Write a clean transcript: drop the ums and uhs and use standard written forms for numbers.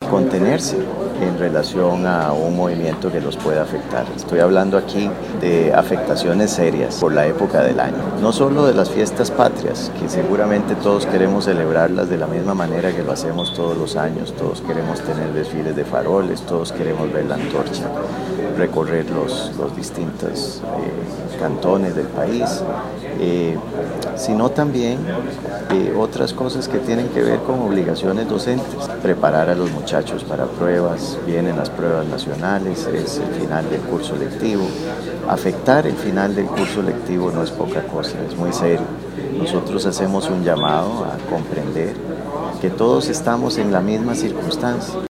contenerse en relación a un movimiento que los pueda afectar. Estoy hablando aquí de afectaciones serias por la época del año. No solo de las fiestas patrias, que seguramente todos queremos celebrarlas de la misma manera que lo hacemos todos los años. Todos queremos tener desfiles de faroles, todos queremos ver la antorcha, recorrer los distintos cantones del país, sino también otras cosas que tienen que ver con obligaciones docentes. Preparar a los muchachos para pruebas, vienen las pruebas nacionales, es el final del curso lectivo. Afectar el final del curso lectivo no es poca cosa, es muy serio. Nosotros hacemos un llamado a comprender que todos estamos en la misma circunstancia.